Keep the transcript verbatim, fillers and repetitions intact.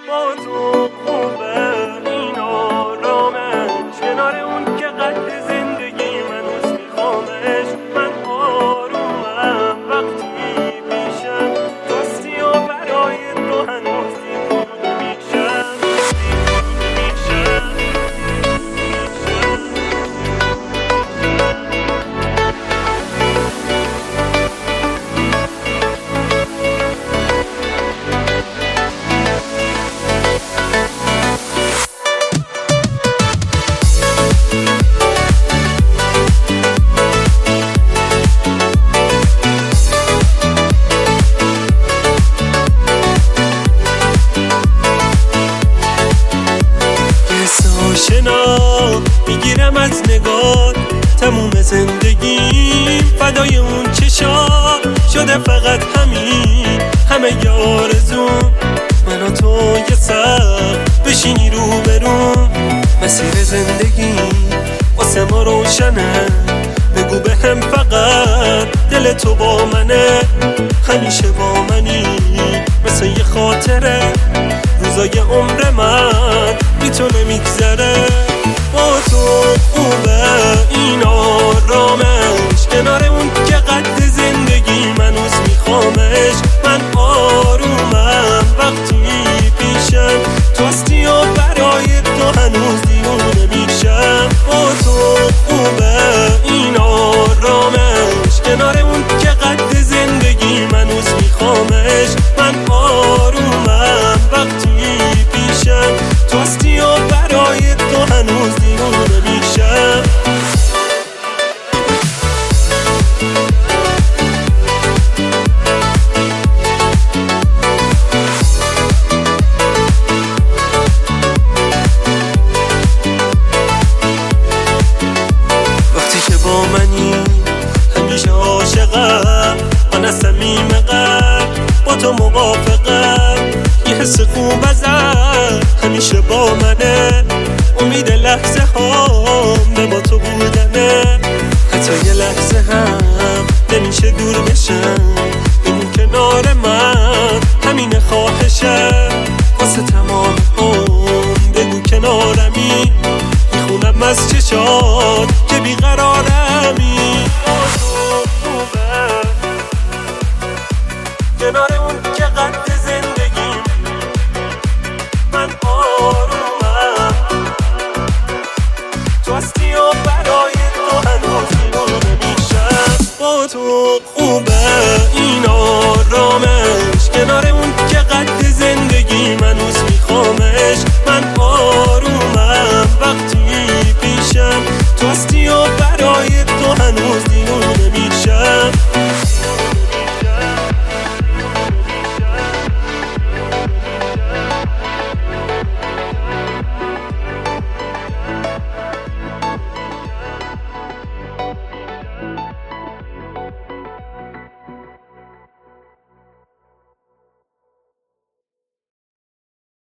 با تو خوبه این آرامش، کنار اون که قد زندگی من هنوز میخوامش. من آرومم وقتی پیشم، راستی و برای تو هنوز دیوونه میشم. شنا میگیرم از نگاه، تموم زندگیم فدای اون چشا شده. فقط همین همه یارزون، من و تو یه سر بشینی رو برون. مسیر زندگی واسه ما روشنه، بگو به هم فقط دل تو با منه. همیشه با منی مثل یه خاطره، روزای عمر من بی تو نمیگذره. با تو خوبه این آرامش، کنار اون که قد زندگی من هنوز میخوامش. من آرومم وقتی پیشم، تو هستی و برای تو هنوز دیوونه میشم. با تو خوبه این آرامش، کنار اون که قد زندگی من هنوز میخوامش. من آرومم وقتی پیشم، تو هستی و برای تو هنوز دیوونه میشم. وقتی که با منی همیشه عاشقم، من از صمیم قلب با تو موافقم. یه حس خوب ازت همیشه با منه، امید لحظه هام به با تو بودنه. حتی یه لحظه هم نمیشه دور بشم، بمون کنار من همین خواهشم. واسه تمام اون بگو کنارمی، میخونم از چشات که بیقرارمی. کنار اون که قد زندگیم من آرومم، تو هستی و برای تو هنوز دیوونه میشم. با تو خوبه این آرامش، کنار اون که قد زندگی من هنوز میخوامش. من آرومم وقتی پیشم، تو هستی و برای تو هنوز دیوونه میشم.